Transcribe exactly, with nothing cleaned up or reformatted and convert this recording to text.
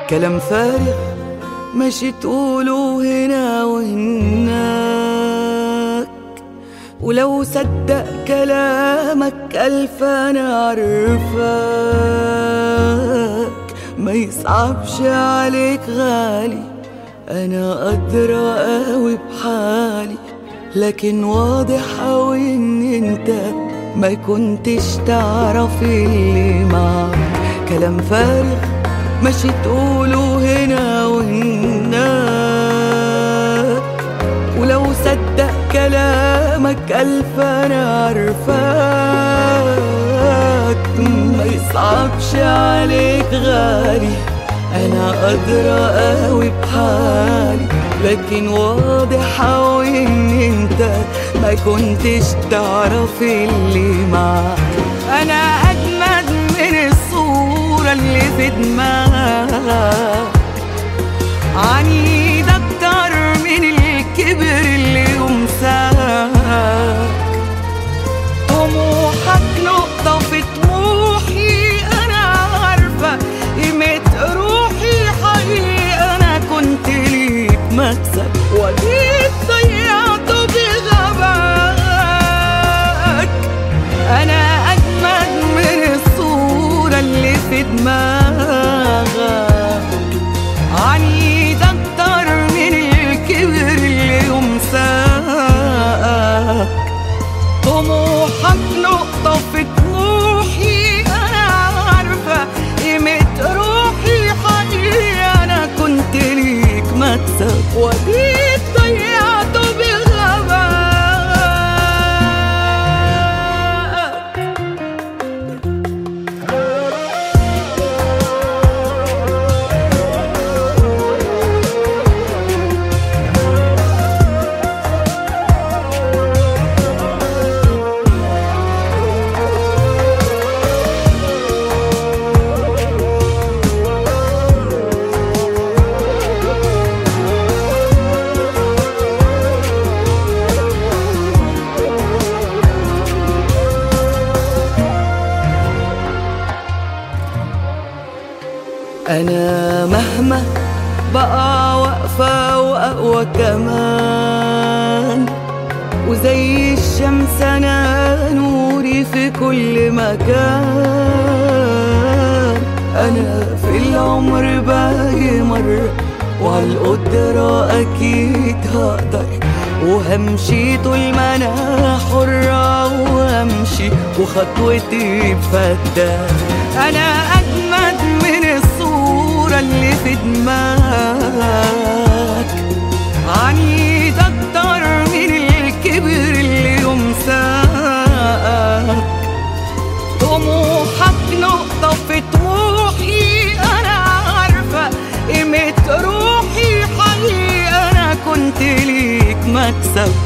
كلام فارغ ماشي تقوله هنا وهناك، ولو صدق كلامك ألف أنا عارفاك. ما يصعبش عليك غالي، أنا أدرى قوي بحالي، لكن واضح قوي إن أنت ما كنتش تعرف اللي معاك. كلام فارغ ماشي تقوله هنا وهناك، ولو صدق كلامك ألف أنا عارفاك. ما يصعبش عليك غالي، أنا أدرى قوي بحالي، لكن واضح قوي إن أنت ما كنتش تعرف اللي معاك. أنا أجمد من الصورة اللي في دماغك، عنيد أكتر من الكبر اللي يمساك. طموحك نقطة في طموحي، أنا عارفة قيمة روحي حقيقة. أنا كنت ليك مكسب وجيت ضيعته بغباك. أنا أجمد من الصورة اللي في دماغك، عنيد أكتر من الكبر اللي يمساك. طموحك نقطة في طموحي، أنا عارفة قيمة روحي حقيقة. أنا كنت ليك مكسب وجيت ضيعته بغباك. أنا مهما بقى واقفة وأقوى كمان، وزي الشمس أنا نوري في كل مكان. أنا في العمر باجي مرة، وعالقدرة أكيد هقدر، وهمشي طول ما أنا حرة، وهمشي وخطوتي بفتان. أنا أجمد من الصورة اللي في دماغك، عنيد أكتر من الكبر اللي يمساك. طموحك نقطة في طموحي، أنا عارفة قيمة روحي حقيقة. أنا كنت ليك مكسب